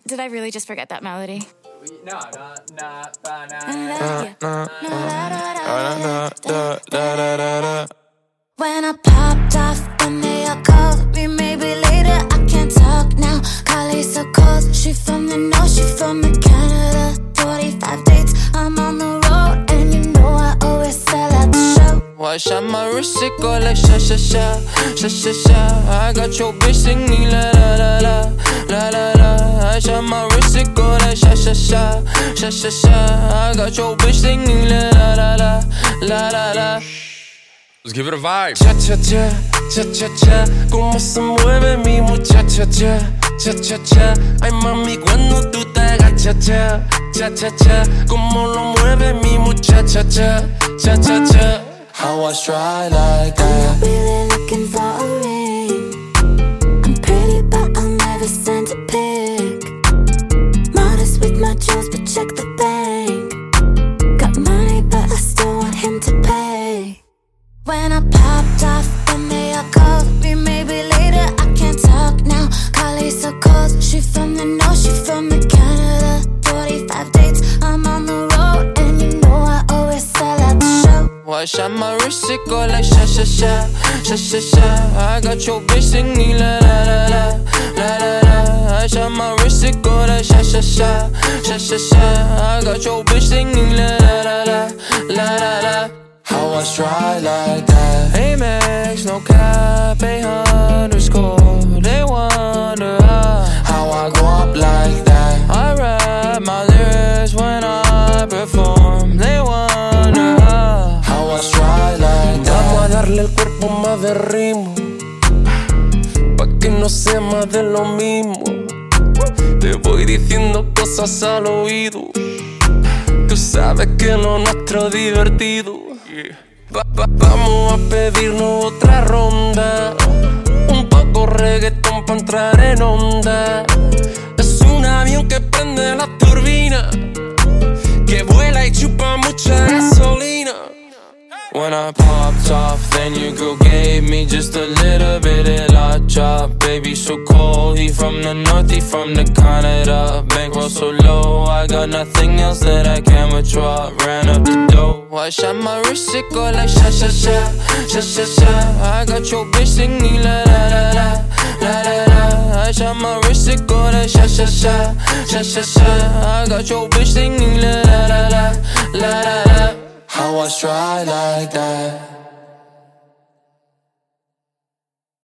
Did I really just forget that melody? No. When I popped off, then they all called me. Maybe later, I can't talk now. Carly's so cold, she from the north, she from the Canada. 45 dates, I'm on the road, and you know I always sell out the show. Watch out my wrist, it go like sha sha sha, sha sha sha. I got your bitch singing la la la la, la la la. Watch out my wrist, it go like sha sha sha, sha sha sha. I got your bitch singing la la la la, la la la. Let's give it a vibe. Cha cha cha, cha cha cha. Cómo se mueve mi muchacha cha, cha cha cha. Ay mami cuando tú te agachas cha, cha cha cha. Cómo lo mueve mi muchacha cha, cha cha cha. How I try like that. I'm not really looking for a ring. I'm pretty but I'll never send a pic. Modest with my jewels but check the bank. Got money but I still want him to pay. When I popped off, then they all called me. Maybe later, I can't talk now. Carly's so cold, she from the north, she from the Canada. 45 dates, I'm on the road, and you know I always sell out the show. Watch out my wrist, it go like sha sha sha, sha sha sha. I got your bitch singing la la la la, la la la. Watch out my wrist, it go like sha sha sha, sha sha sha. I got your bitch singing la la la la, la la la. How I try like that. Amex, no cap, _. They wonder how I go up like that. I rap my lyrics when I perform. They wonder how I try like that. Vamos a darle el cuerpo más de ritmo, pa' que no sea más de lo mismo. Te voy diciendo cosas al oído. Tú sabes que lo nuestro es divertido. Vamos a pedirnos otra ronda. Un poco reggaetón pa' entrar en onda. Es un avión que prende la turbina, que vuela y chupa mucha gasolina. When I popped off, then your girl gave me just a little bit of la chop. Baby so cold, he from the north, he from the Canada. Bankroll so low, I got nothing else that I can withdraw. Ran up the dough, watch out my wrist, it go like sha sha sha, sha sha sha. I got your bitch singing la la la la, la la la. Watch out my wrist, it go like sha sha sha, sha sha sha. I got your bitch singing la la la la, la la la. How I try like that.